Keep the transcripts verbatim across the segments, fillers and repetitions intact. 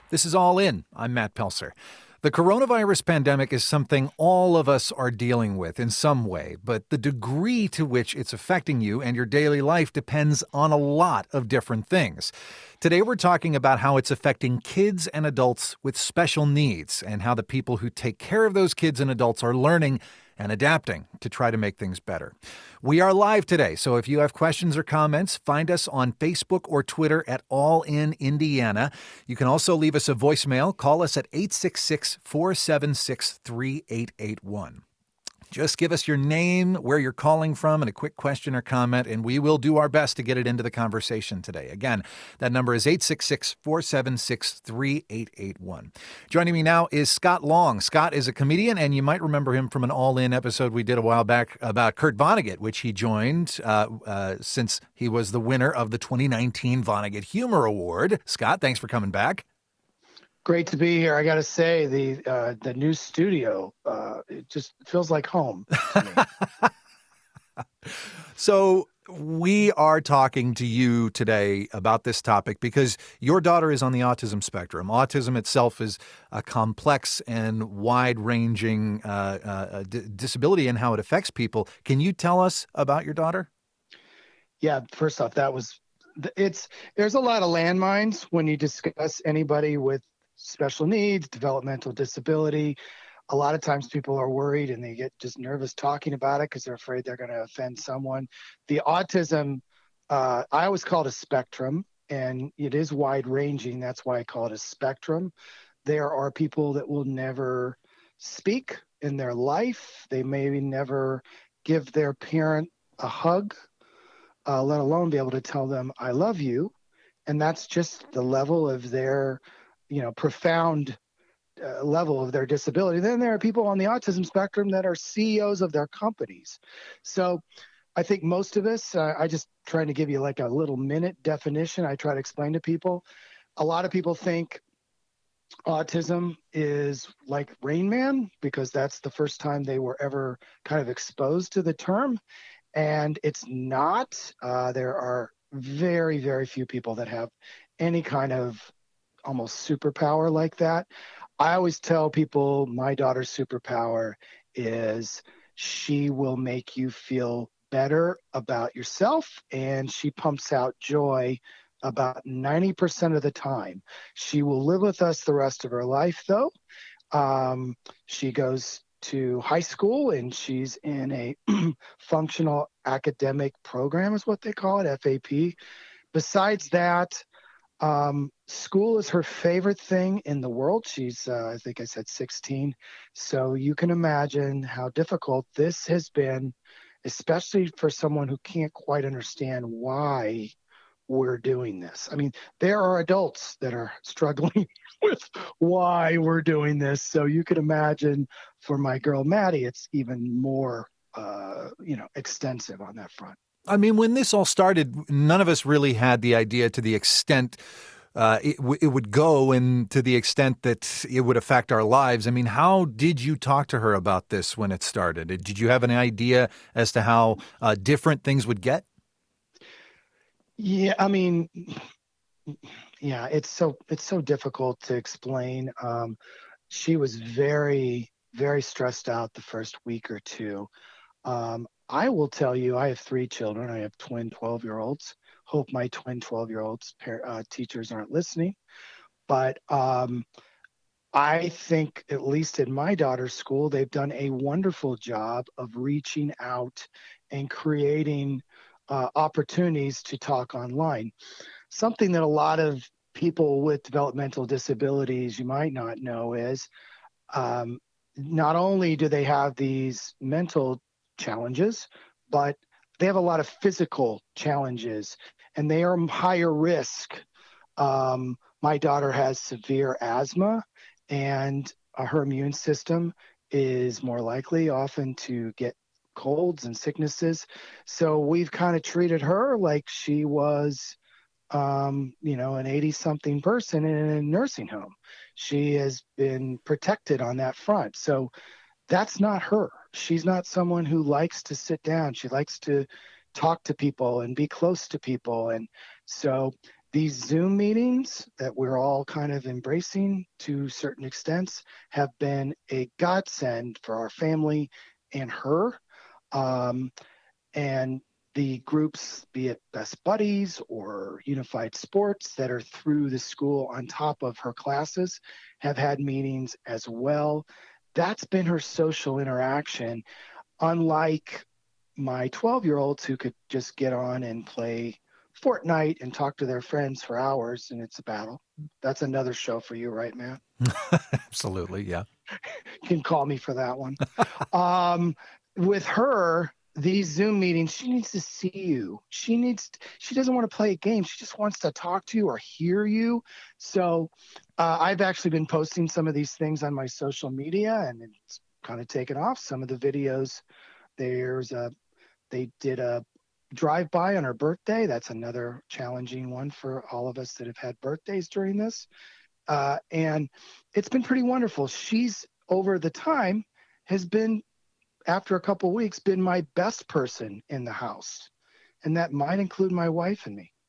This is All In. I'm Matt Pelser. The coronavirus pandemic is something all of us are dealing with in some way, but the degree to which it's affecting you and your daily life depends on a lot of different things. Today, we're talking about how it's affecting kids and adults with special needs and how the people who take care of those kids and adults are learning and adapting to try to make things better. We are live today, so if you have questions or comments, find us on Facebook or Twitter at All In Indiana. You can also leave us a voicemail. Call us at eight six six, four seven six, three eight eight one. Just give us your name, where you're calling from, and a quick question or comment, and we will do our best to get it into the conversation today. Again, that number is eight six six, four seven six, three eight eight one. Joining me now is Scott Long. Scott is a comedian, and you might remember him from an All In episode we did a while back about Kurt Vonnegut, which he joined uh, uh, since he was the winner of the twenty nineteen Vonnegut Humor Award. Scott, thanks for coming back. Great to be here. I got to say, the uh, the new studio, uh, it just feels like home to me. So we are talking to you today about this topic because your daughter is on the autism spectrum. Autism itself is a complex and wide-ranging uh, uh, d- disability and how it affects people. Can you tell us about your daughter? Yeah, first off, that was it's. There's a lot of landmines when you discuss anybody with special needs, developmental disability. A lot of times people are worried and they get just nervous talking about it because they're afraid they're going to offend someone. The autism, uh, I always call it a spectrum, and it is wide ranging. That's why I call it a spectrum. There are people that will never speak in their life. They maybe never give their parent a hug, uh, let alone be able to tell them, I love you. And that's just the level of their you know, profound uh, level of their disability. Then there are people on the autism spectrum that are C E Os of their companies. So I think most of us, uh, I just trying to give you like a little minute definition. I try to explain to people. A lot of people think autism is like Rain Man because that's the first time they were ever kind of exposed to the term. And it's not. Uh, there are very, very few people that have any kind of almost superpower like that. I always tell people my daughter's superpower is she will make you feel better about yourself, and she pumps out joy about ninety percent of the time. She will live with us the rest of her life, though. Um, she goes to high school, and she's in a functional academic program is what they call it, F A P. Besides that, Um, school is her favorite thing in the world. She's, uh, I think I said sixteen. So you can imagine how difficult this has been, especially for someone who can't quite understand why we're doing this. I mean, there are adults that are struggling with why we're doing this. So you can imagine for my girl, Maddie, it's even more, uh, you know, extensive on that front. I mean, when this all started, none of us really had the idea to the extent uh, it, w- it would go and to the extent that it would affect our lives. I mean, how did you talk to her about this when it started? Did you have an idea as to how uh, different things would get? Yeah, I mean, yeah, it's so it's so difficult to explain. Um, she was very, very stressed out the first week or two. Um, I will tell you, I have three children. I have twin twelve-year-olds. Hope my twin twelve-year-olds par- uh, teachers aren't listening. But um, I think, at least in my daughter's school, they've done a wonderful job of reaching out and creating uh, opportunities to talk online. Something that a lot of people with developmental disabilities you might not know is um, not only do they have these mental challenges, but they have a lot of physical challenges and they are higher risk. Um, my daughter has severe asthma, and uh, her immune system is more likely often to get colds and sicknesses. So we've kind of treated her like she was um, you know, an eighty something person in a nursing home. She has been protected on that front. So that's not her. She's not someone who likes to sit down. She likes to talk to people and be close to people. And so These Zoom meetings that we're all kind of embracing to certain extents have been a godsend for our family and her. Um, and the groups, be it Best Buddies or Unified Sports that are through the school on top of her classes, have had meetings as well. That's been her social interaction, unlike my twelve-year-olds who could just get on and play Fortnite and talk to their friends for hours, and it's a battle. That's another show for you, right, Matt? Absolutely, yeah. You can call me for that one. um, with her, these Zoom meetings, she needs to see you. She needs, she doesn't want to play a game. She just wants to talk to you or hear you. So uh, I've actually been posting some of these things on my social media, and it's kind of taken off. Some of the videos, there's a, they did a drive-by on her birthday. That's another challenging one for all of us that have had birthdays during this. Uh, and it's been pretty wonderful. She's, over the time, has been, after a couple of weeks, been my best person in the house. And that might include my wife and me.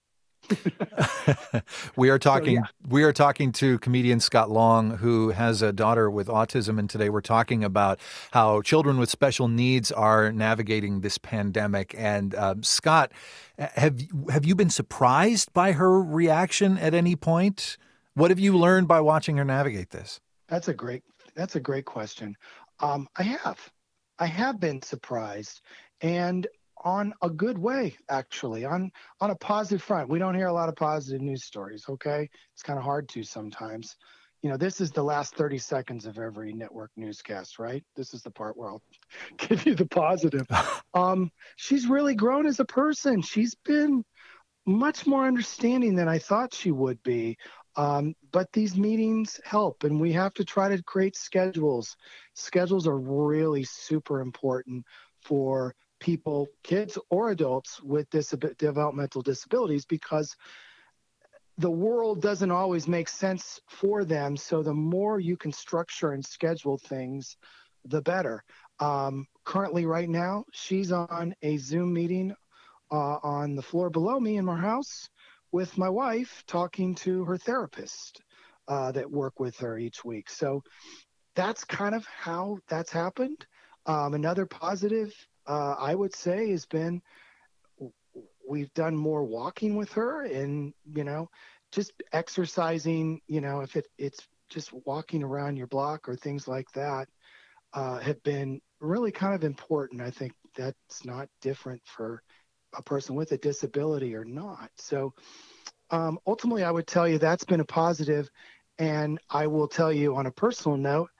we are talking So, yeah. we are talking to comedian Scott Long, who has a daughter with autism, and today we're talking about how children with special needs are navigating this pandemic. And uh, Scott, have have you been surprised by her reaction at any point? What have you learned by watching her navigate this? That's a great that's a great question. Um, I have. I have been surprised, and on a good way, actually, on on a positive front. We don't hear a lot of positive news stories, okay? It's kind of hard to sometimes. You know, this is the last thirty seconds of every network newscast, right? This is the part where I'll give you the positive. Um, she's really grown as a person. She's been much more understanding than I thought she would be. Um, but these meetings help, and we have to try to create schedules. Schedules are really super important for people, kids or adults with disab- developmental disabilities, because the world doesn't always make sense for them. So the more you can structure and schedule things, the better. Um, currently, right now, she's on a Zoom meeting uh, on the floor below me in my house with my wife, talking to her therapist uh, that work with her each week. So that's kind of how that's happened. Um, another positive, uh, I would say, has been we've done more walking with her, and, you know, just exercising, you know, if it, it's just walking around your block or things like that, uh, have been really kind of important. I think that's not different for a person with a disability or not. So um, ultimately, I would tell you that's been a positive. And I will tell you on a personal note,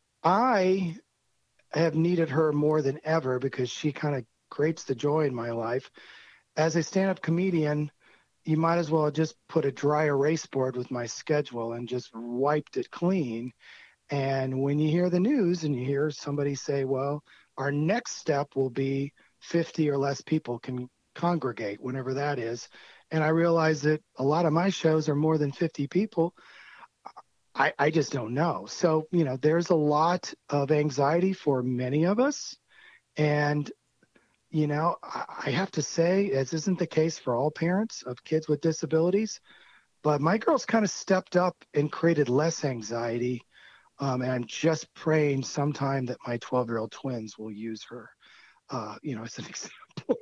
I have needed her more than ever, because she kind of creates the joy in my life. As a stand-up comedian, you might as well just put a dry erase board with my schedule and just wiped it clean. And when you hear the news and you hear somebody say, well, our next step will be fifty or less people can congregate, whenever that is, and I realize that a lot of my shows are more than fifty people, I, I just don't know. So, you know, there's a lot of anxiety for many of us. And, you know, I, I have to say, this isn't the case for all parents of kids with disabilities, but my girls kind of stepped up and created less anxiety. Um, and I'm just praying sometime that my twelve-year-old twins will use her, uh, you know, as an example.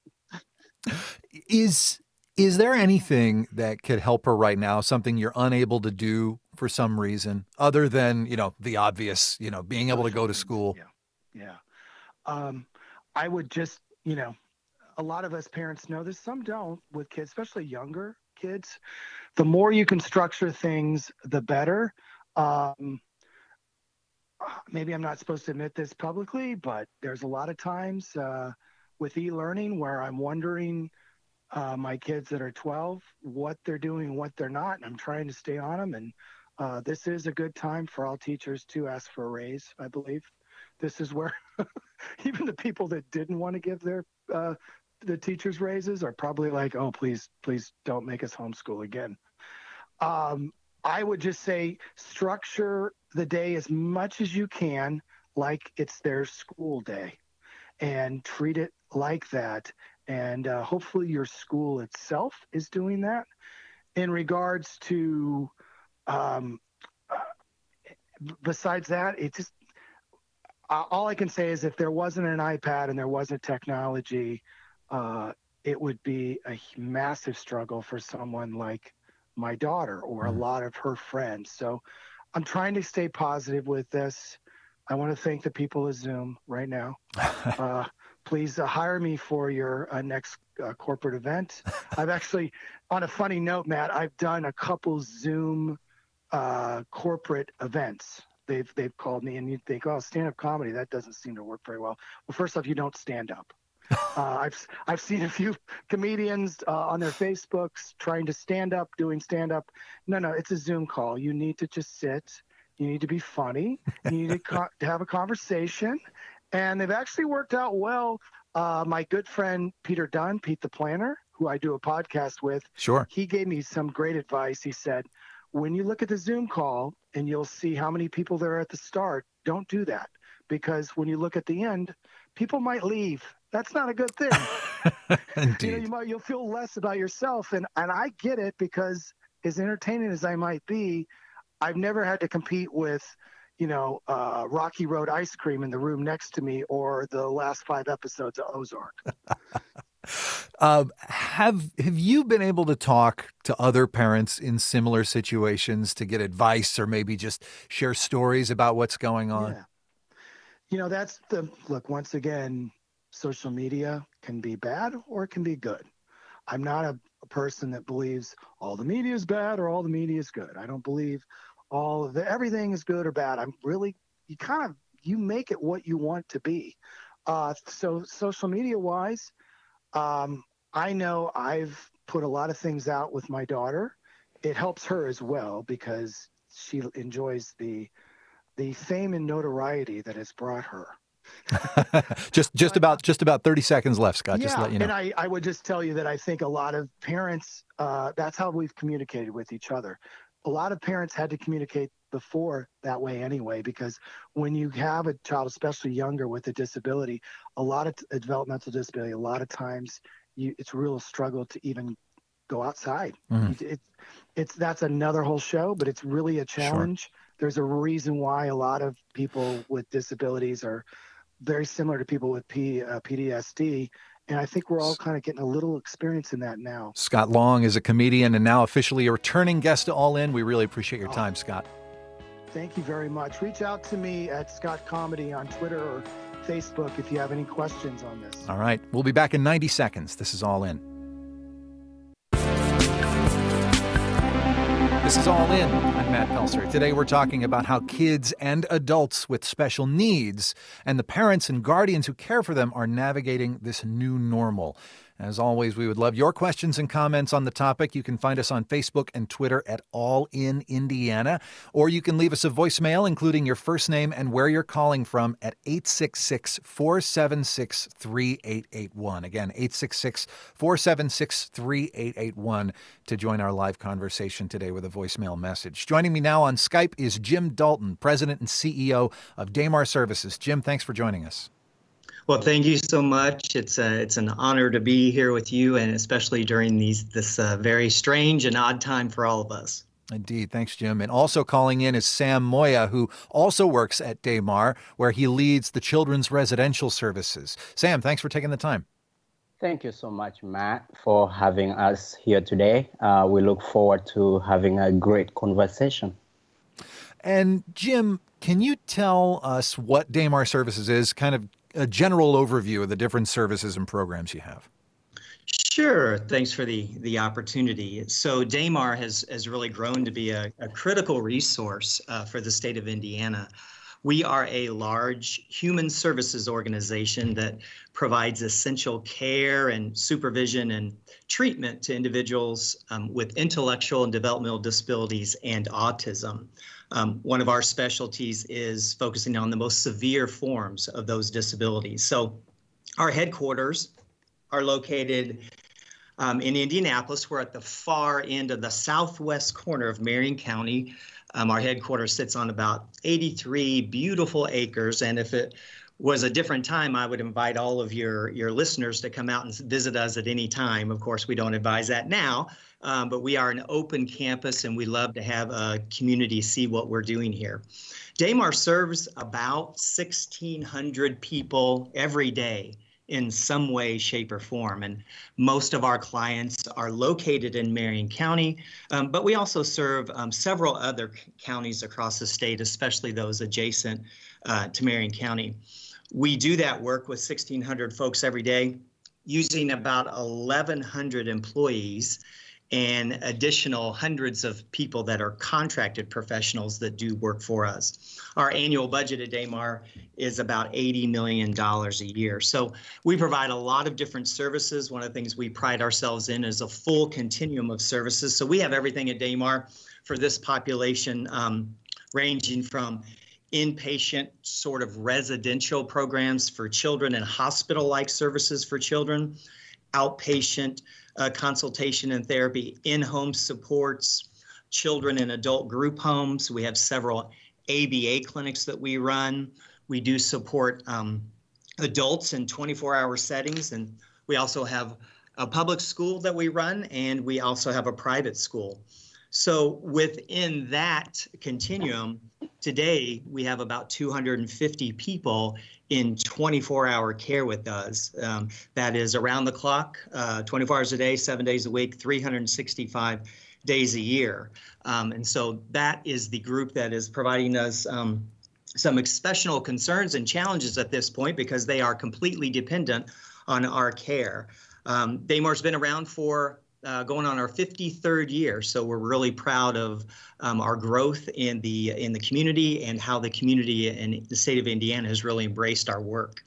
Is is there anything that could help her right now, something you're unable to do for some reason, other than, you know, the obvious, you know, being able to go to school? Yeah. Yeah. Um, I would just, you know, a lot of us parents know this, some don't, with kids, especially younger kids. The more you can structure things, the better. Um, maybe I'm not supposed to admit this publicly, but there's a lot of times uh, with e-learning where I'm wondering, uh, my kids that are twelve, what they're doing and what they're not. And I'm trying to stay on them. And uh, this is a good time for all teachers to ask for a raise, I believe. This is where even the people that didn't want to give their uh, the teachers raises are probably like, oh, please, please don't make us homeschool again. Um, I would just say structure the day as much as you can like it's their school day, and treat it like that. And uh, hopefully your school itself is doing that. in regards to, um, besides that, it just, uh, all I can say is if there wasn't an iPad and there wasn't technology, uh, it would be a massive struggle for someone like my daughter or a lot of her friends. So I'm trying to stay positive with this. I want to thank the people of Zoom right now. Uh, please uh, hire me for your uh, next uh, corporate event. I've actually, on a funny note, Matt, I've done a couple Zoom uh, corporate events. They've they've called me, and you think, oh, stand-up comedy, that doesn't seem to work very well. Well, first off, you don't stand up. Uh, I've I've seen a few comedians uh, on their Facebooks trying to stand up, doing stand up. No, no, it's a Zoom call. You need to just sit. You need to be funny. You need to, co- to have a conversation, and they've actually worked out well. Uh, my good friend Peter Dunn, Pete the Planner, who I do a podcast with, Sure, he gave me some great advice. He said, when you look at the Zoom call and you'll see how many people there are at the start, don't do that, because when you look at the end, people might leave. That's not a good thing. indeed. You know, you might, you'll feel less about yourself. And, and I get it, because as entertaining as I might be, I've never had to compete with, you know, uh, Rocky Road ice cream in the room next to me or the last five episodes of Ozark. Um, have have you been able to talk to other parents in similar situations to get advice or maybe just share stories about what's going on? Yeah. You know, that's the look, once again, social media can be bad or it can be good. I'm not a, a person that believes all the media is bad or all the media is good. I don't believe all of the everything is good or bad. I'm really, you kind of, you make it what you want to be. Uh, so social media wise, um, I know I've put a lot of things out with my daughter. It helps her as well because she enjoys the the fame and notoriety that has brought her. just just about just about thirty seconds left, Scott. Yeah, just to let you know. And I, I would just tell you that I think a lot of parents, uh, that's how we've communicated with each other. A lot of parents had to communicate before that way anyway, because when you have a child, especially younger with a disability, a lot of a developmental disability, a lot of times you, it's a real struggle to even go outside. Mm. It, it, it's that's another whole show, but it's really a challenge. Sure. There's a reason why a lot of people with disabilities are very similar to people with P, uh, P T S D. And I think we're all kind of getting a little experience in that now. Scott Long is a comedian and now officially a returning guest to All In. We really appreciate your time, Scott. Thank you very much. Reach out to me at Scott Comedy on Twitter or Facebook if you have any questions on this. All right. We'll be back in ninety seconds. This is All In. This is All In. I'm Matt Pelser. Today we're talking about how kids and adults with special needs and the parents and guardians who care for them are navigating this new normal. As always, we would love your questions and comments on the topic. You can find us on Facebook and Twitter at All In Indiana, or you can leave us a voicemail, including your first name and where you're calling from, at eight six six, four seven six, three eight eight one. Again, eight six six, four seven six, three eight eight one to join our live conversation today with a voicemail message. Joining me now on Skype is Jim Dalton, President and C E O of Damar Services. Jim, thanks for joining us. Well, thank you so much. It's a, it's an honor to be here with you, and especially during these this uh, very strange and odd time for all of us. Indeed. Thanks, Jim. And also calling in is Sam Moya, who also works at Damar, where he leads the children's residential services. Sam, thanks for taking the time. Thank you so much, Matt, for having us here today. Uh, we look forward to having a great conversation. And Jim, can you tell us what Damar Services is, kind of a general overview of the different services and programs you have? Sure. Thanks for the, the opportunity. So Damar has, has really grown to be a, a critical resource uh, for the state of Indiana. We are a large human services organization that provides essential care and supervision and treatment to individuals um, with intellectual and developmental disabilities and autism. Um, one of our specialties is focusing on the most severe forms of those disabilities. So our headquarters are located um, in Indianapolis. We're at the far end of the southwest corner of Marion County. Um, our headquarters sits on about eighty-three beautiful acres. And if it was a different time, I would invite all of your, your listeners to come out and visit us at any time. Of course, we don't advise that now, um, but we are an open campus and we love to have a community see what we're doing here. Damar serves about sixteen hundred people every day in some way, shape, or form. And most of our clients are located in Marion County, um, but we also serve um, several other counties across the state, especially those adjacent uh, to Marion County. We do that work with sixteen hundred folks every day, using about eleven hundred employees and additional hundreds of people that are contracted professionals that do work for us. Our annual budget at Damar is about eighty million dollars a year. So we provide a lot of different services. One of the things we pride ourselves in is a full continuum of services. So we have everything at Damar for this population, um, ranging from inpatient sort of residential programs for children and hospital-like services for children, outpatient uh, consultation and therapy, in-home supports, children and adult group homes. We have several A B A clinics that we run. We do support um, adults in twenty-four hour settings, and we also have a public school that we run, and we also have a private school. So within that continuum, today we have about two hundred fifty people in twenty-four hour care with us. Um, that is around the clock, uh, twenty-four hours a day, seven days a week, three hundred sixty-five days a year. Um, and so that is the group that is providing us um, some exceptional concerns and challenges at this point, because they are completely dependent on our care. Um, Damar's been around for Uh, going on our fifty-third year, so we're really proud of um, our growth in the in the community and how the community in the state of Indiana has really embraced our work.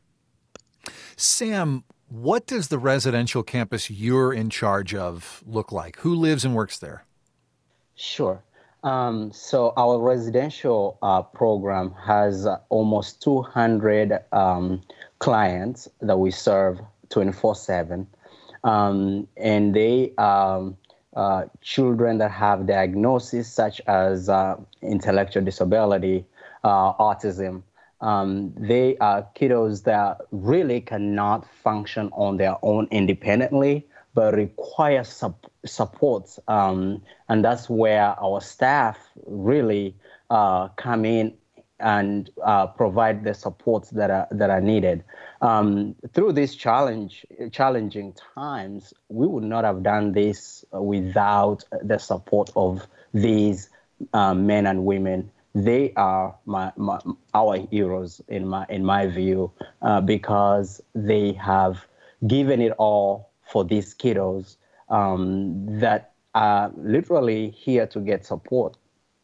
Sam, what does the residential campus you're in charge of look like? Who lives and works there? Sure. Um, so our residential uh, program has uh, almost two hundred um, clients that we serve twenty-four seven. Um, and they are um, uh, children that have diagnoses such as uh, intellectual disability, uh, autism. Um, they are kiddos that really cannot function on their own independently, but require sup- support. Um, and that's where our staff really uh, come in and uh, provide the supports that are that are needed. Um, through these challenge challenging times, we would not have done this without the support of these uh, men and women. They are my, my our heroes in my in my view, uh, because they have given it all for these kiddos um, that are literally here to get support.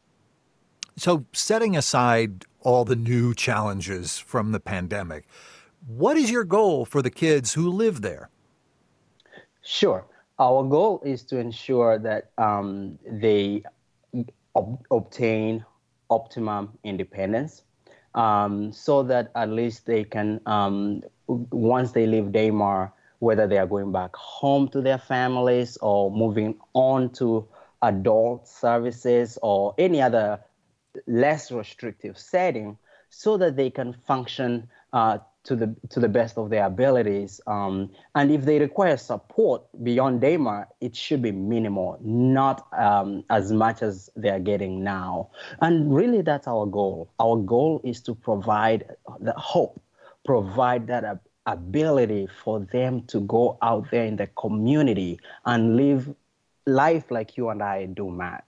So setting aside all the new challenges from the pandemic, what is your goal for the kids who live there? Sure. Our goal is to ensure that um, they ob- obtain optimum independence, um, so that at least they can, um, once they leave Damar, whether they are going back home to their families or moving on to adult services or any other less restrictive setting, so that they can function uh, to the to the best of their abilities. Um, and if they require support beyond Damar, it should be minimal, not um, as much as they are getting now. And really, that's our goal. Our goal is to provide the hope, provide that uh, ability for them to go out there in the community and live life like you and I do, Matt.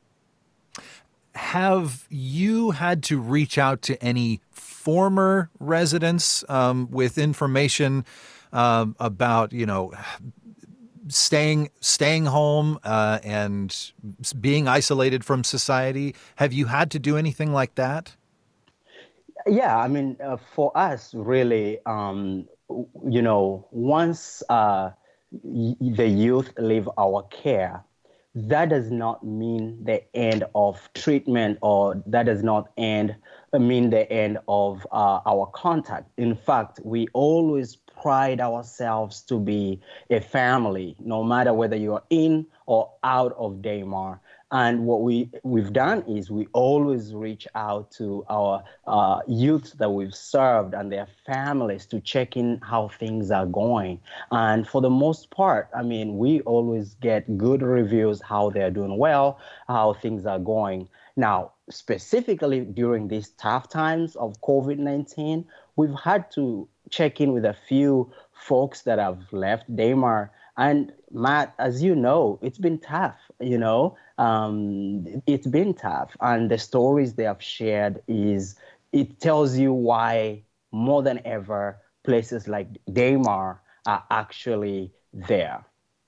Have you had to reach out to any former residents um, with information um, about, you know, staying staying home uh, and being isolated from society? Have you had to do anything like that? Yeah, I mean, uh, for us, really, um, you know, once uh, y- the youth leave our care, that does not mean the end of treatment, or that does not end mean the end of uh, our contact. In fact, we always pride ourselves to be a family, no matter whether you're in or out of Damar. And what we, we've done is we always reach out to our uh, youth that we've served and their families to check in how things are going. And for the most part, I mean, we always get good reviews, how they're doing well, how things are going. Now, specifically during these tough times of COVID nineteen, we've had to check in with a few folks that have left Daymar. And Matt, as you know, it's been tough, you know, um, it's been tough. And the stories they have shared is, it tells you why more than ever, places like Daymar are actually there.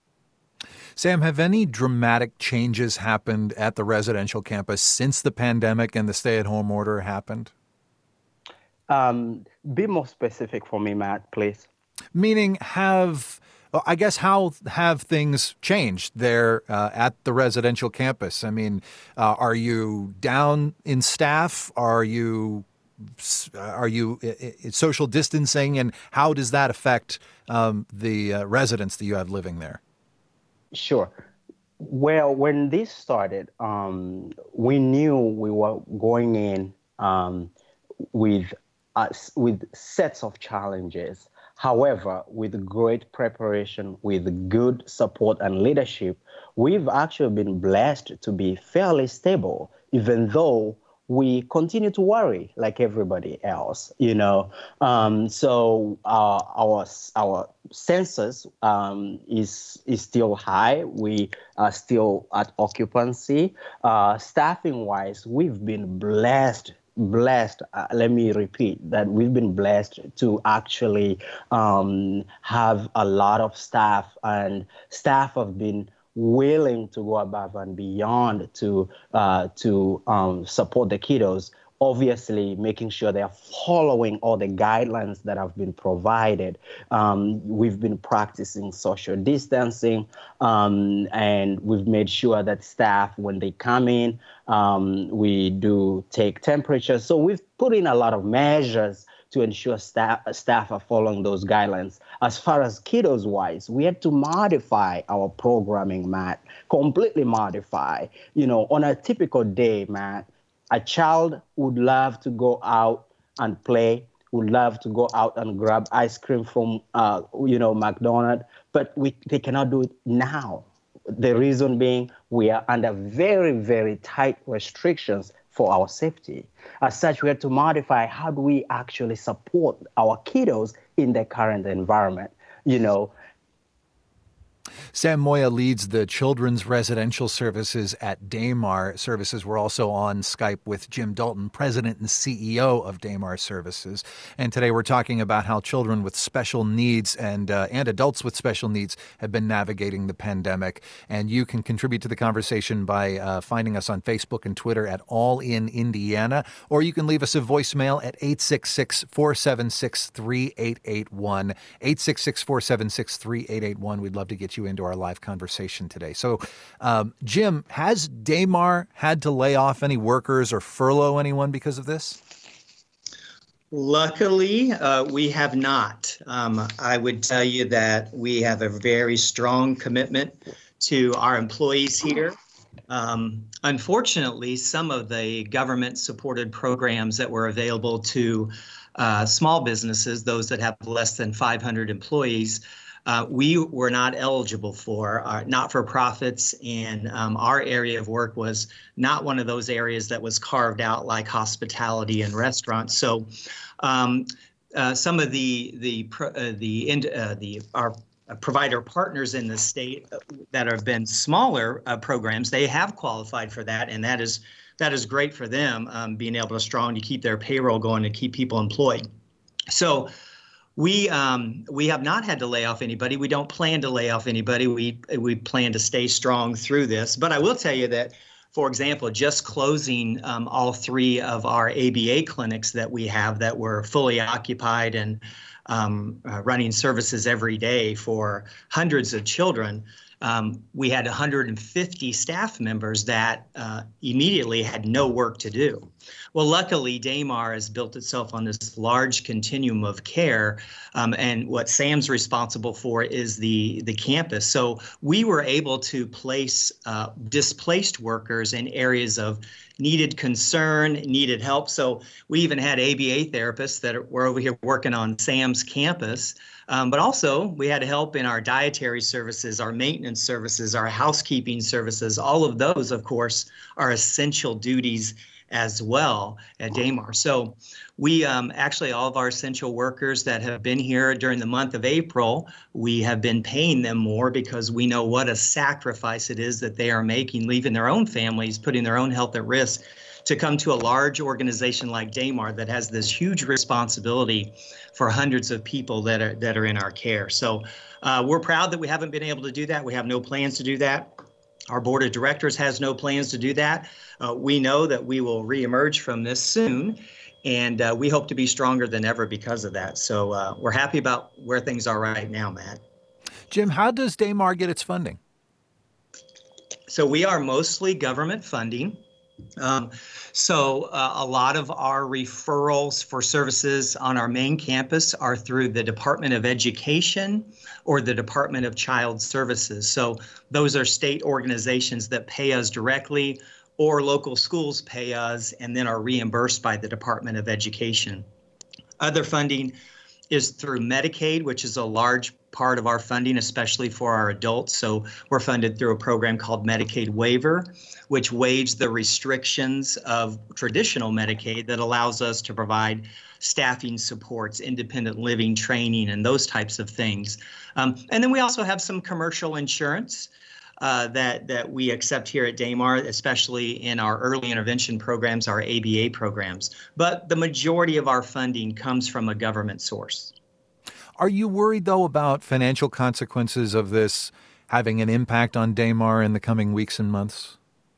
Sam, have any dramatic changes happened at the residential campus since the pandemic and the stay-at-home order happened? Um, be more specific for me, Matt, please. Meaning, have, I guess, how have things changed there uh, at the residential campus? I mean, uh, are you down in staff? Are you are you uh, social distancing? And how does that affect um, the uh, residents that you have living there? Sure. Well, when this started, um, we knew we were going in um, with us with sets of challenges. However, with great preparation, with good support and leadership, we've actually been blessed to be fairly stable, even though we continue to worry like everybody else, you know. Um, so uh, our our census um, is is still high. We are still at occupancy. Uh, staffing wise, we've been blessed. Blessed. Uh, let me repeat that we've been blessed to actually um, have a lot of staff, and staff have been willing to go above and beyond to uh, to um, support the kiddos, obviously making sure they are following all the guidelines that have been provided. Um, we've been practicing social distancing, um, and we've made sure that staff, when they come in, um, we do take temperatures. So we've put in a lot of measures to ensure staff, staff are following those guidelines. As far as kiddos wise, we had to modify our programming, Matt, completely modify. You know, on a typical day, Matt, a child would love to go out and play, would love to go out and grab ice cream from, uh, you know, McDonald's, but we they cannot do it now. The reason being, we are under very, very tight restrictions for our safety. As such, we had to modify how do we actually support our kiddos in the current environment, you know. Sam Moya leads the children's residential services at Daymar Services. We're also on Skype with Jim Dalton, president and C E O of Daymar Services. And today we're talking about how children with special needs and uh, and adults with special needs have been navigating the pandemic. And you can contribute to the conversation by uh, finding us on Facebook and Twitter at All In Indiana, or you can leave us a voicemail at eight six six, four seven six, three eight eight one, eight six six, four seven six, three eight eight one. We'd love to get you into our live conversation today. So, um, Jim, has Daymar had to lay off any workers or furlough anyone because of this? Luckily, uh, we have not. Um, I would tell you that we have a very strong commitment to our employees here. Um, unfortunately, some of the government-supported programs that were available to uh, small businesses, those that have less than five hundred employees, Uh, we were not eligible for, uh, not-for-profits, and um, our area of work was not one of those areas that was carved out like hospitality and restaurants. So um, uh, some of the the uh, the uh, the our provider partners in the state that have been smaller uh, programs, they have qualified for that, and that is that is great for them, um, being able to strong to keep their payroll going and keep people employed. So. We um, we have not had to lay off anybody. We don't plan to lay off anybody. We we plan to stay strong through this. But I will tell you that, for example, just closing um, all three of our A B A clinics that we have that were fully occupied and um, uh, running services every day for hundreds of children, um, we had one hundred fifty staff members that uh, immediately had no work to do. Well, luckily, Damar has built itself on this large continuum of care, um, and what Sam's responsible for is the, the campus. So we were able to place uh, displaced workers in areas of needed concern, needed help. So we even had A B A therapists that were over here working on Sam's campus. Um, but also we had help in our dietary services, our maintenance services, our housekeeping services. All of those, of course, are essential duties as well at Damar. So we um, actually, all of our essential workers that have been here during the month of April, we have been paying them more because we know what a sacrifice it is that they are making, leaving their own families, putting their own health at risk to come to a large organization like Damar that has this huge responsibility for hundreds of people that are that are in our care. So uh, we're proud that we haven't been able to do that. We have no plans to do that. Our board of directors has no plans to do that. Uh, we know that we will reemerge from this soon, and uh, we hope to be stronger than ever because of that. So uh, we're happy about where things are right now, Matt. Jim, how does Damar get its funding? So we are mostly government funding. Um, so uh, a lot of our referrals for services on our main campus are through the Department of Education or the Department of Child Services. So those are state organizations that pay us directly, or local schools pay us and then are reimbursed by the Department of Education. Other funding is through Medicaid, which is a large part of our funding, especially for our adults. So we're funded through a program called Medicaid Waiver, which waives the restrictions of traditional Medicaid that allows us to provide staffing supports, independent living training, and those types of things. Um, and then we also have some commercial insurance uh, that, that we accept here at Damar, especially in our early intervention programs, our A B A programs. But the majority of our funding comes from a government source. Are you worried, though, about financial consequences of this having an impact on Damar in the coming weeks and months?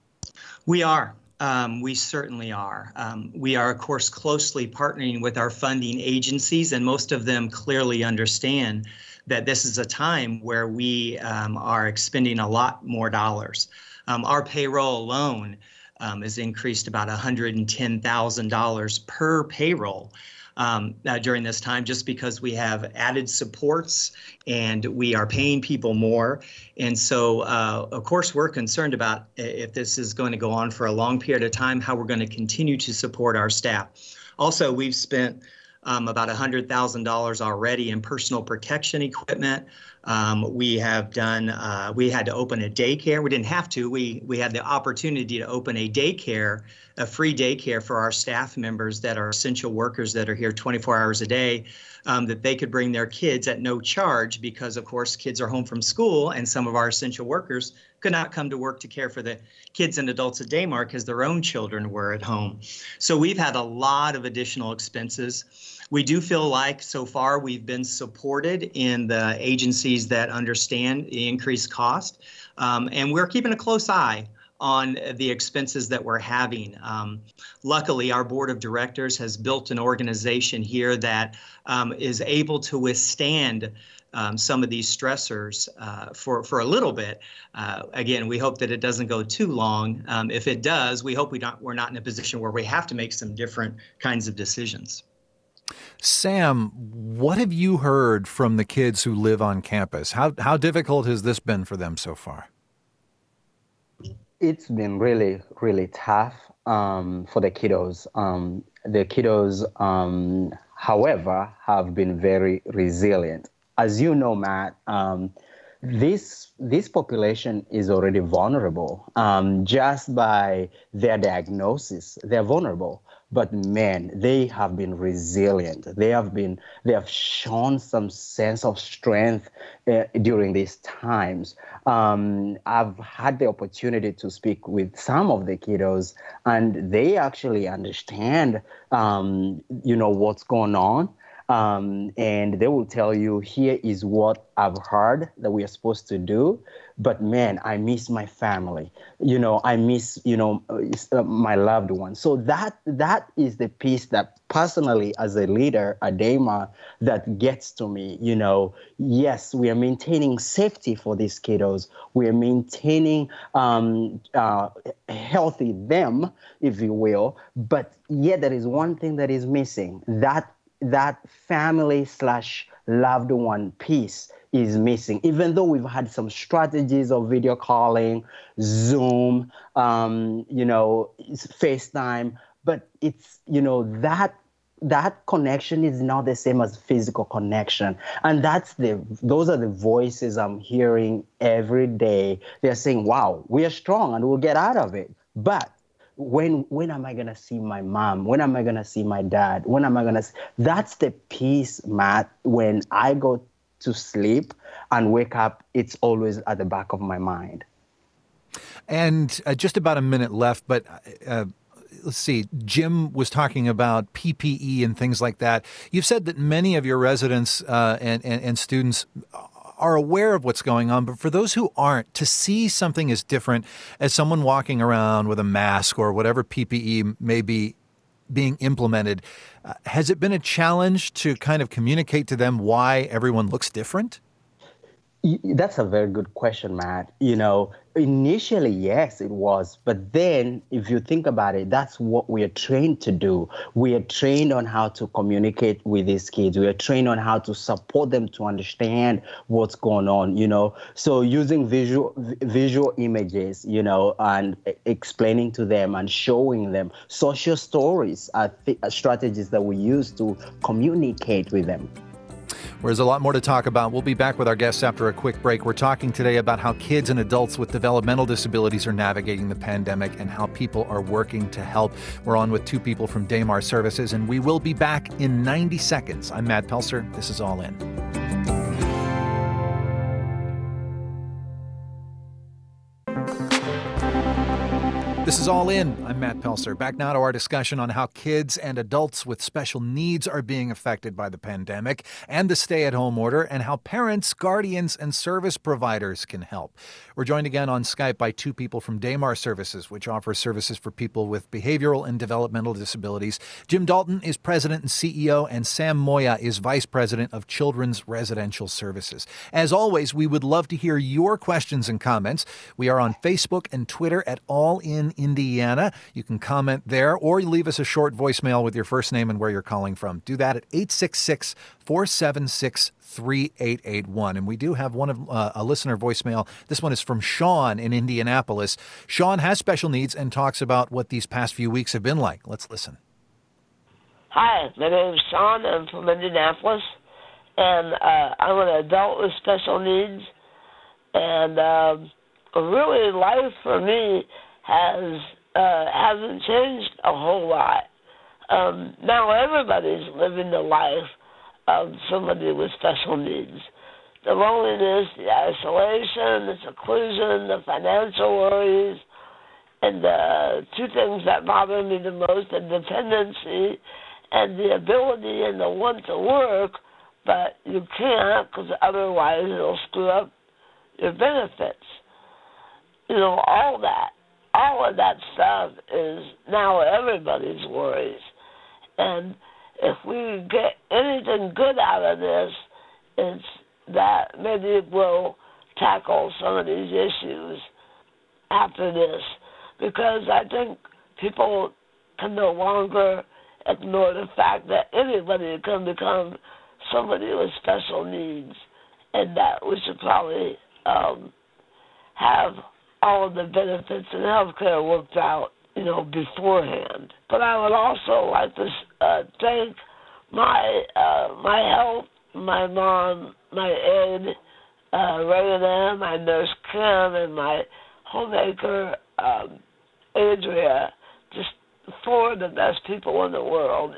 We are. Um, we certainly are. Um, we are, of course, closely partnering with our funding agencies, and most of them clearly understand that this is a time where we um, are expending a lot more dollars. Um, our payroll alone um, has increased about one hundred ten thousand dollars per payroll. Um, uh, during this time, just because we have added supports and we are paying people more. And so, uh, of course, we're concerned about if this is going to go on for a long period of time, how we're going to continue to support our staff. Also, we've spent um, about one hundred thousand dollars already in personal protection equipment. Um, we have done, uh, we had to open a daycare. We didn't have to, we, we had the opportunity to open a daycare, a free daycare for our staff members that are essential workers that are here twenty-four hours a day, um, that they could bring their kids at no charge because, of course, kids are home from school and some of our essential workers could not come to work to care for the kids and adults at Damar because their own children were at home. So we've had a lot of additional expenses. We do feel like so far we've been supported in the agencies that understand the increased cost, um, and we're keeping a close eye on the expenses that we're having. Um, luckily, our board of directors has built an organization here that um, is able to withstand um, some of these stressors uh, for, for a little bit. Uh, again, we hope that it doesn't go too long. Um, if it does, we hope we don't, we're not in a position where we have to make some different kinds of decisions. Sam, what have you heard from the kids who live on campus? How how difficult has this been for them so far? It's been really, really tough um, for the kiddos. Um, the kiddos, um, however, have been very resilient. As you know, Matt, um, this this population is already vulnerable. Um, just by their diagnosis, they're vulnerable. But man, they have been resilient. They have been, they have shown some sense of strength uh, during these times. Um, I've had the opportunity to speak with some of the kiddos, and they actually understand, um, you know, what's going on. Um, and they will tell you, here is what I've heard that we are supposed to do. But man, I miss my family. You know, I miss, you know, uh, my loved ones. So that that is the piece that personally, as a leader at Daymar, that gets to me. You know, yes, we are maintaining safety for these kiddos. We are maintaining um, uh, healthy them, if you will. But yet there is one thing that is missing. That that family slash loved one piece is missing. Even though we've had some strategies of video calling, Zoom, um, you know, FaceTime, but it's, you know, that that connection is not the same as physical connection. And that's the those are the voices I'm hearing every day. They're saying, wow, we are strong and we'll get out of it. But when when am I gonna see my mom? When am I gonna see my dad? When am I gonna see? That's the piece, Matt, when I go to sleep and wake up, it's always at the back of my mind. And uh, just about a minute left, but uh, let's see, Jim was talking about P P E and things like that. You've said that many of your residents uh, and, and, and students are aware of what's going on, but for those who aren't, to see something as different as someone walking around with a mask or whatever P P E may be being implemented, uh, has it been a challenge to kind of communicate to them why everyone looks different? That's a very good question, Matt. You know, initially, yes, it was. But then if you think about it, that's what we are trained to do. We are trained on how to communicate with these kids. We are trained on how to support them to understand what's going on, you know. So using visual visual images, you know, and explaining to them and showing them social stories are, th- are strategies that we use to communicate with them. There's a lot more to talk about. We'll be back with our guests after a quick break. We're talking today about how kids and adults with developmental disabilities are navigating the pandemic and how people are working to help. We're on with two people from Daymar Services, and we will be back in ninety seconds. I'm Matt Pelser. This is All In. This is All In. I'm Matt Pelser. Back now to our discussion on how kids and adults with special needs are being affected by the pandemic and the stay-at-home order, and how parents, guardians, and service providers can help. We're joined again on Skype by two people from Daymar Services, which offers services for people with behavioral and developmental disabilities. Jim Dalton is president and C E O, and Sam Moya is vice president of Children's Residential Services. As always, we would love to hear your questions and comments. We are on Facebook and Twitter at All In Indiana. You can comment there, or you leave us a short voicemail with your first name and where you're calling from. Do that at eight six six, four seven six, three eight eight one. And we do have one of uh, a listener voicemail. This one is from Sean in Indianapolis. Sean has special needs and talks about what these past few weeks have been like. Let's listen. Hi, my name is Sean. I'm from Indianapolis, and uh, I'm an adult with special needs. And um, really, life for me has uh, hasn't changed a whole lot. Um, now everybody's living the life of somebody with special needs. The loneliness, the isolation, the seclusion, the financial worries, and the two things that bother me the most, the dependency and the ability and the want to work, but you can't because otherwise it'll screw up your benefits. You know, all that. All of that stuff is now everybody's worries. And if we get anything good out of this, it's that maybe we'll tackle some of these issues after this. Because I think people can no longer ignore the fact that anybody can become somebody with special needs, and that we should probably um, have all of the benefits and health care worked out, you know, beforehand. But I would also like to uh, thank my uh, my health, my mom, my aide, uh, Rayanne, my nurse Kim, and my homemaker um, Adria, just four of the best people in the world.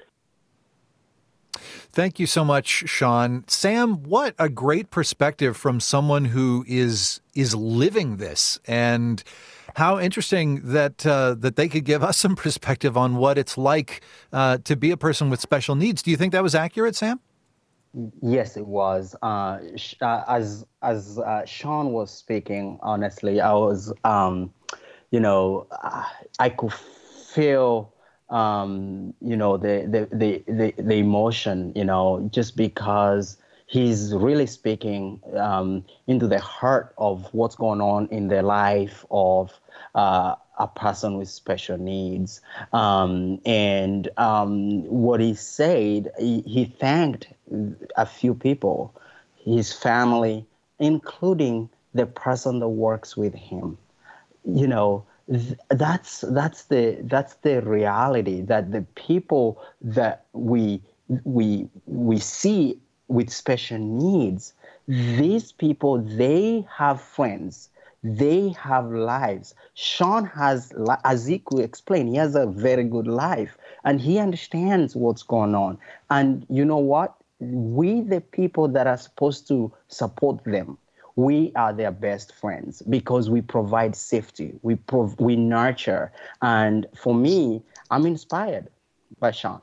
Thank you so much, Sean. Sam, what a great perspective from someone who is is living this, and how interesting that uh, that they could give us some perspective on what it's like uh, to be a person with special needs. Do you think that was accurate, Sam? Yes, it was. Uh, sh- uh, as as uh, Sean was speaking, honestly, I was, um, you know, uh, I could feel, um, you know, the, the the the the emotion, you know, just because he's really speaking um, into the heart of what's going on in the life of uh, a person with special needs. Um, and um, what he said, he, he thanked a few people, his family, including the person that works with him. You know, th- that's that's the that's the reality, that the people that we we we see with special needs, these people, they have friends, they have lives. Sean has, as Ziku explained, he has a very good life, and he understands what's going on. And you know what, we, the people that are supposed to support them, we are their best friends because we provide safety, we prov- we nurture. And for me, I'm inspired by Sean.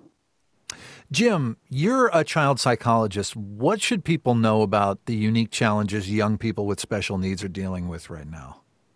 Jim, you're a child psychologist. What should people know about the unique challenges young people with special needs are dealing with right now?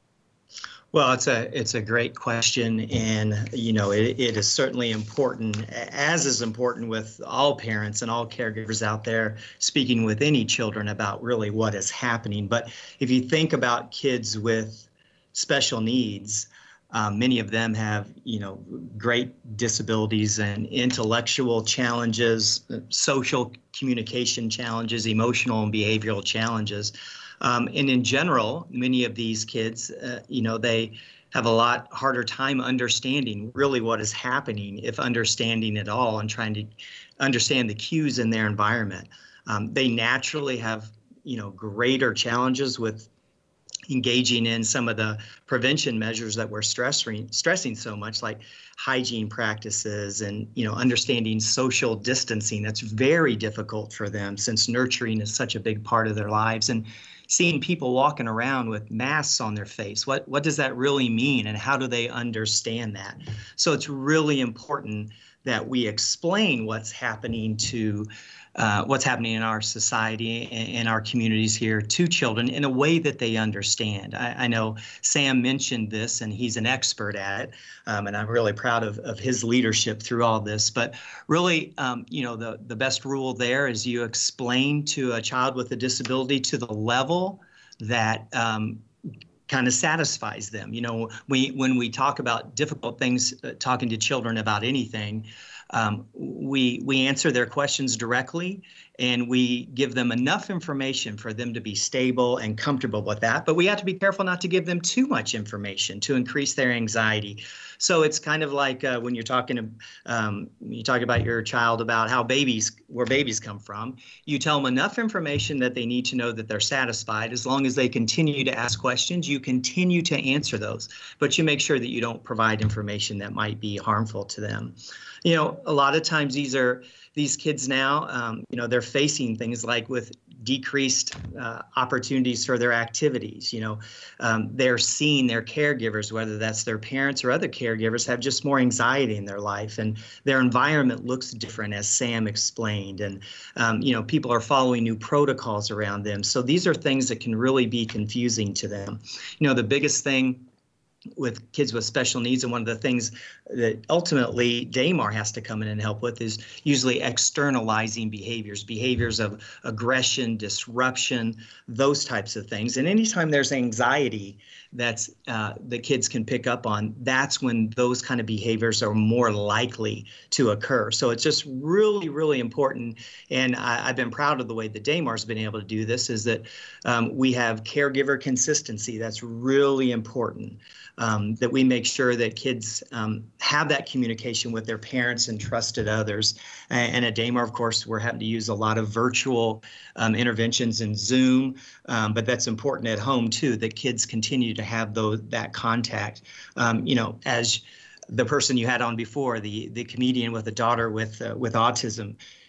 Well, it's a it's a great question, and you know it, it is certainly important, as is important with all parents and all caregivers out there speaking with any children about really what is happening. But if you think about kids with special needs, um, many of them have you know great disabilities and intellectual challenges, social communication challenges, emotional and behavioral challenges. Um, and in general, many of these kids, uh, you know, they have a lot harder time understanding really what is happening, if understanding at all, and trying to understand the cues in their environment. Um, they naturally have, you know, greater challenges with engaging in some of the prevention measures that we're stressing stressing so much, like hygiene practices and you know understanding social distancing. That's very difficult for them since nurturing is such a big part of their lives. And seeing people walking around with masks on their face, what what does that really mean, and how do they understand that? So it's really important that we explain what's happening to uh, what's happening in our society and in our communities here to children in a way that they understand. I, I know Sam mentioned this, and he's an expert at it, um, and I'm really proud of, of his leadership through all this. But really, um, you know, the, the best rule there is you explain to a child with a disability to the level that um, kind of satisfies them. You know, we when we talk about difficult things, uh, talking to children about anything, um, we we answer their questions directly, and we give them enough information for them to be stable and comfortable with that. But we have to be careful not to give them too much information to increase their anxiety. So it's kind of like uh, when you're talking to, um, you talk about your child about how babies, where babies come from, you tell them enough information that they need to know that they're satisfied. As long as they continue to ask questions, you continue to answer those, but you make sure that you don't provide information that might be harmful to them. You know, a lot of times these are, these kids now, um, you know, they're facing things like with decreased uh, opportunities for their activities. You know, um, they're seeing their caregivers, whether that's their parents or other caregivers, have just more anxiety in their life, and their environment looks different, as Sam explained. And, um, you know, people are following new protocols around them. So these are things that can really be confusing to them. You know, the biggest thing with kids with special needs, and one of the things that ultimately Damar has to come in and help with, is usually externalizing behaviors, behaviors of aggression, disruption, those types of things. And anytime there's anxiety that's uh, the kids can pick up on, that's when those kind of behaviors are more likely to occur. So it's just really, really important. And I, I've been proud of the way that Damar's been able to do this, is that um, we have caregiver consistency. That's really important. Um, that we make sure that kids um, have that communication with their parents and trusted others. And, and at Damar, of course, we're having to use a lot of virtual um, interventions in Zoom, um, but that's important at home too, that kids continue to have those, that contact. Um, you know, as the person you had on before, the the comedian with a daughter with uh, with autism,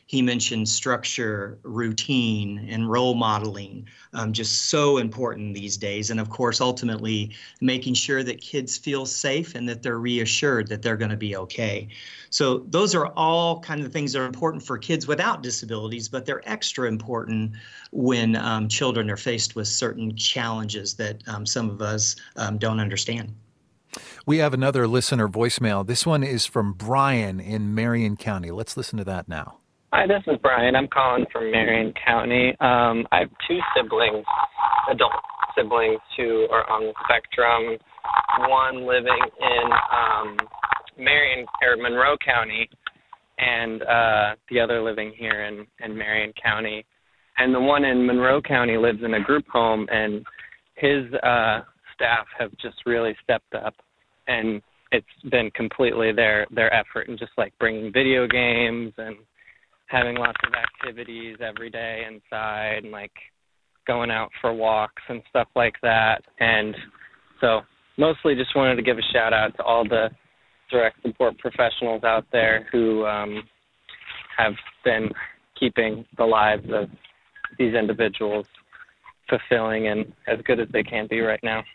He mentioned structure, routine, and role modeling, um, just so important these days. And of course, ultimately, making sure that kids feel safe and that they're reassured that they're going to be okay. So those are all kind of things that are important for kids without disabilities, but they're extra important when um, children are faced with certain challenges that um, some of us um, don't understand. We have another listener voicemail. This one is from Brian in Marion County. Let's listen to that now. Hi, this is Brian. I'm calling from Marion County. Um, I have two siblings, adult siblings who are on the spectrum. One living in um, Marion or Monroe County, and uh, the other living here in, in Marion County. And the one in Monroe County lives in a group home, and his uh, staff have just really stepped up, and it's been completely their their effort, and just like bringing video games and having lots of activities every day inside, and like going out for walks and stuff like that. And so mostly just wanted to give a shout out to all the direct support professionals out there who um, have been keeping the lives of these individuals fulfilling and as good as they can be right now.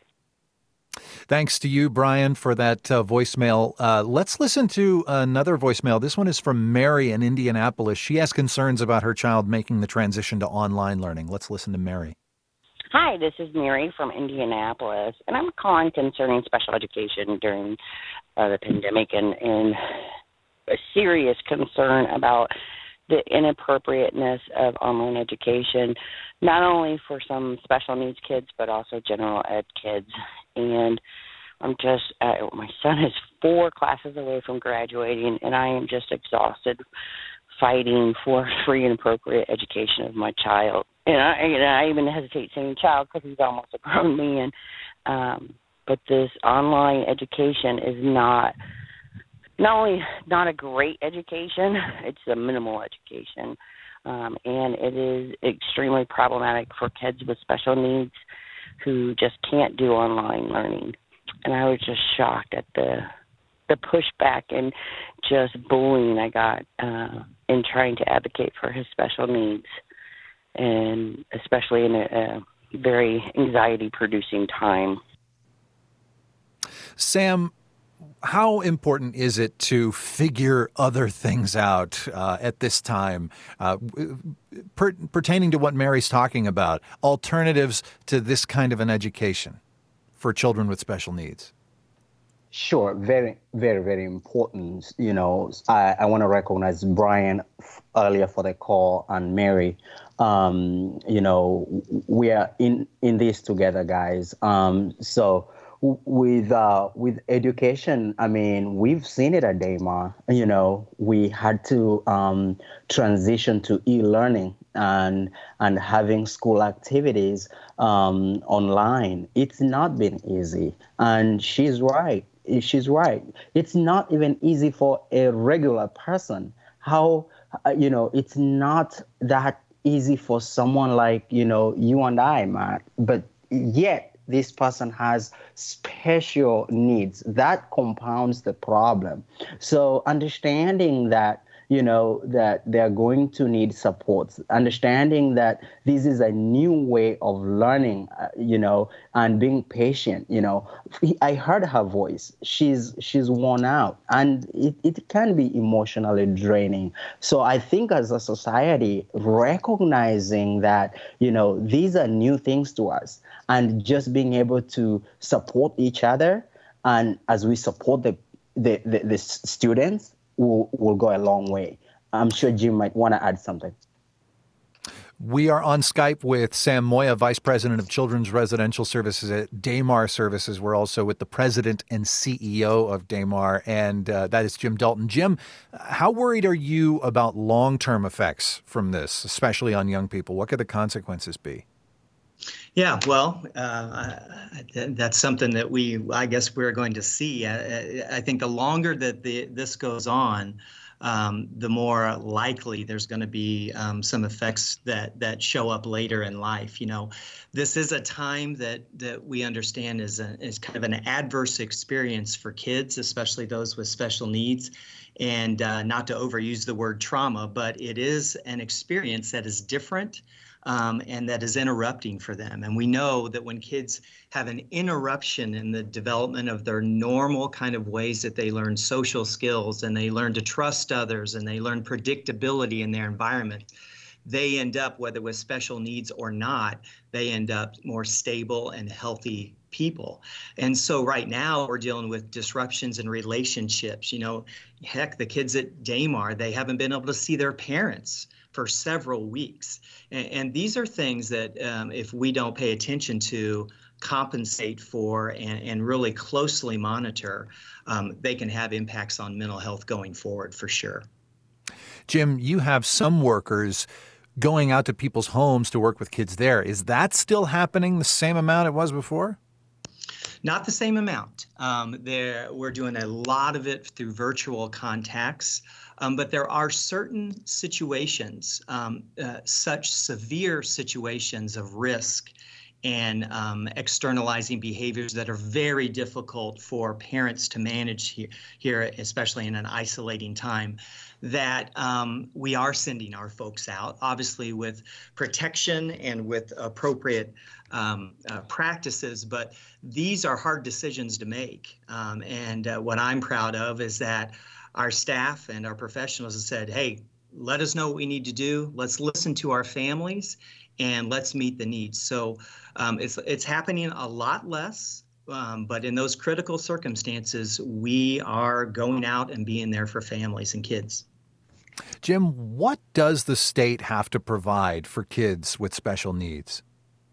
Thanks to you, Brian, for that uh, voicemail. Uh, let's listen to another voicemail. This one is from Mary in Indianapolis. She has concerns about her child making the transition to online learning. Let's listen to Mary. Hi, this is Mary from Indianapolis, and I'm calling concerning special education during uh, the pandemic and, and a serious concern about the inappropriateness of online education, not only for some special needs kids, but also general ed kids. And I'm just, uh, my son is four classes away from graduating, and I am just exhausted fighting for free and appropriate education of my child. And I, and I even hesitate saying child because he's almost a grown man. Um, but this online education is not, not only not a great education, it's a minimal education. Um, and it is extremely problematic for kids with special needs who just can't do online learning. And I was just shocked at the the pushback and just bullying I got uh, in trying to advocate for his special needs, and especially in a, a very anxiety-producing time. Sam, how important is it to figure other things out uh, at this time, uh, per- pertaining to what Mary's talking about, alternatives to this kind of an education for children with special needs? Sure, very, very, very important. You know, I, I want to recognize Brian earlier for the call and Mary. Um, you know, we are in, in this together, guys. Um, so with uh, with education, I mean, we've seen it at Daymar. You know, we had to um, transition to e-learning and and having school activities um, online. It's not been easy, and she's right. She's right. It's not even easy for a regular person. How, you know, it's not that easy for someone like, you know, you and I, Matt, but yet this person has special needs. That compounds the problem. So understanding that, you know, that they're going to need support, understanding that this is a new way of learning, uh, you know, and being patient, you know. I heard her voice. She's she's worn out, and it, it can be emotionally draining. So I think as a society, recognizing that, you know, these are new things to us, and just being able to support each other, and as we support the the, the, the students, Will, will go a long way. I'm sure Jim might want to add something. We are on Skype with Sam Moya, Vice President of Children's Residential Services at Daymar Services. We're also with the President and C E O of Daymar, and uh, that is Jim Dalton. Jim, how worried are you about long-term effects from this, especially on young people? What could the consequences be? Yeah, well, uh, that's something that we, I guess we're going to see. I, I think the longer that the, this goes on, um, the more likely there's going to be um, some effects that that show up later in life. You know, this is a time that that we understand is a, is kind of an adverse experience for kids, especially those with special needs. And uh, not to overuse the word trauma, but it is an experience that is different um, and that is interrupting for them. And we know that when kids have an interruption in the development of their normal kind of ways that they learn social skills and they learn to trust others and they learn predictability in their environment, they end up, whether with special needs or not, they end up more stable and healthy people. And so right now we're dealing with disruptions in relationships. You know, heck, the kids at Damar, they haven't been able to see their parents for several weeks. And, and these are things that um, if we don't pay attention to, compensate for, and, and really closely monitor, um, they can have impacts on mental health going forward for sure. Jim, you have some workers going out to people's homes to work with kids there. Is that still happening the same amount it was before? Not the same amount. Um, there, we're doing a lot of it through virtual contacts, um, but there are certain situations, um, uh, such severe situations of risk and um, externalizing behaviors that are very difficult for parents to manage here, here especially in an isolating time, that um, we are sending our folks out, obviously with protection and with appropriate um, uh, practices, but these are hard decisions to make. Um, and uh, what I'm proud of is that our staff and our professionals have said, hey, let us know what we need to do. Let's listen to our families and let's meet the needs. So um, it's, it's happening a lot less. Um, but in those critical circumstances, we are going out and being there for families and kids. Jim, what does the state have to provide for kids with special needs?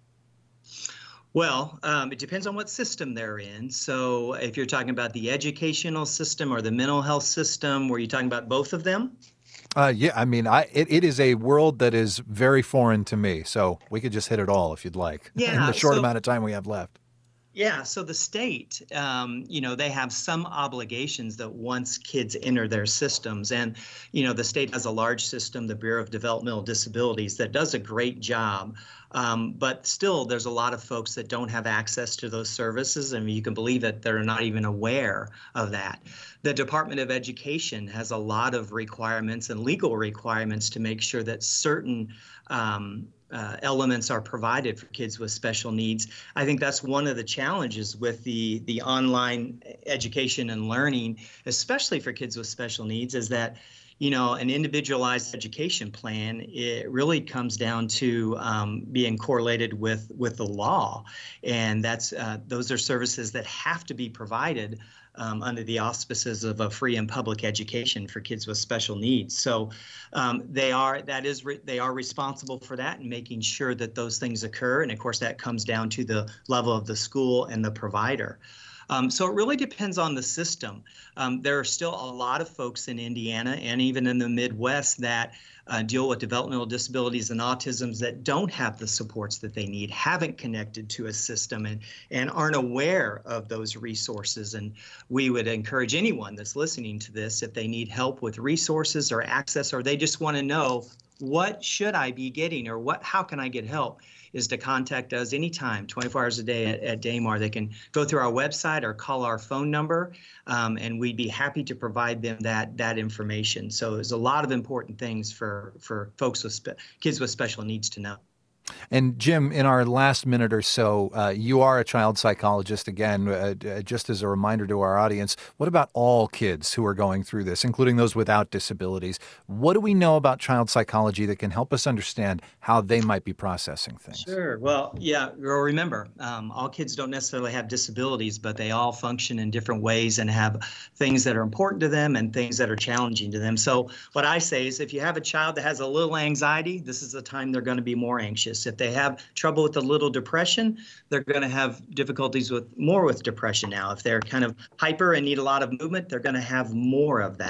Well, um, it depends on what system they're in. So if you're talking about the educational system or the mental health system, were you talking about both of them? Uh, yeah, I mean, I it, it is a world that is very foreign to me. So we could just hit it all if you'd like yeah, in the short so, amount of time we have left. Yeah, so the state, um, you know, they have some obligations that once kids enter their systems. And, you know, the state has a large system, the Bureau of Developmental Disabilities, that does a great job. Um, but still, there's a lot of folks that don't have access to those services. I mean, you can believe that they're not even aware of that. The Department of Education has a lot of requirements and legal requirements to make sure that certain um, uh, elements are provided for kids with special needs. I think that's one of the challenges with the, the online education and learning, especially for kids with special needs, is that you know, an individualized education plan, it really comes down to um, being correlated with with the law. And that's uh, those are services that have to be provided um, under the auspices of a free and public education for kids with special needs. So um, they are that is re- they are responsible for that and making sure that those things occur. And of course, that comes down to the level of the school and the provider. Um, so it really depends on the system. Um, there are still a lot of folks in Indiana and even in the Midwest that uh, deal with developmental disabilities and autisms that don't have the supports that they need, haven't connected to a system, and, and aren't aware of those resources. And we would encourage anyone that's listening to this, if they need help with resources or access, or they just want to know, what should I be getting, or what, how can I get help, is to contact us anytime, twenty-four hours a day at, at Damar. They can go through our website or call our phone number, um, and we'd be happy to provide them that that information. So there's a lot of important things for, for folks with spe- kids with special needs to know. And Jim, in our last minute or so, uh, you are a child psychologist. Again, uh, just as a reminder to our audience, what about all kids who are going through this, including those without disabilities? What do we know about child psychology that can help us understand how they might be processing things? Sure. Well, yeah, remember, um, all kids don't necessarily have disabilities, but they all function in different ways and have things that are important to them and things that are challenging to them. So what I say is, if you have a child that has a little anxiety, this is the time they're going to be more anxious. If they have trouble with a little depression, they're going to have difficulties with more with depression now. If they're kind of hyper and need a lot of movement, they're going to have more of that.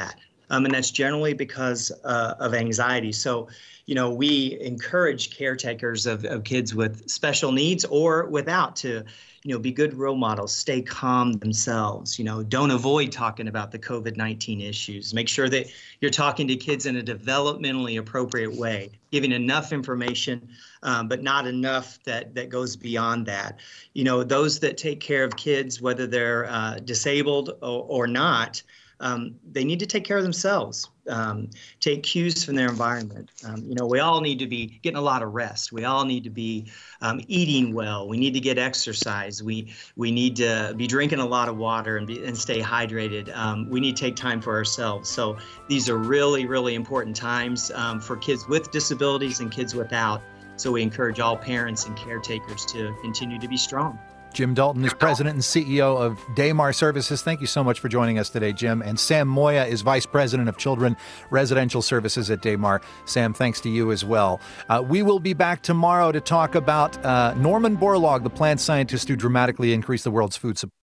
um, and that's generally because uh, of anxiety. So, you know, we encourage caretakers of, of kids with special needs or without to, you know, be good role models, stay calm themselves, you know, don't avoid talking about the COVID nineteen issues. Make sure that you're talking to kids in a developmentally appropriate way, giving enough information, um, but not enough that, that goes beyond that. You know, those that take care of kids, whether they're uh, disabled or, or not, Um, they need to take care of themselves, um, take cues from their environment. Um, you know, we all need to be getting a lot of rest. We all need to be um, eating well. We need to get exercise. We we need to be drinking a lot of water and, be, and stay hydrated. Um, we need to take time for ourselves. So these are really, really important times um, for kids with disabilities and kids without. So we encourage all parents and caretakers to continue to be strong. Jim Dalton is president and C E O of Daymar Services. Thank you so much for joining us today, Jim. And Sam Moya is vice president of Children Residential Services at Daymar. Sam, thanks to you as well. Uh, we will be back tomorrow to talk about uh, Norman Borlaug, the plant scientist who dramatically increased the world's food supply.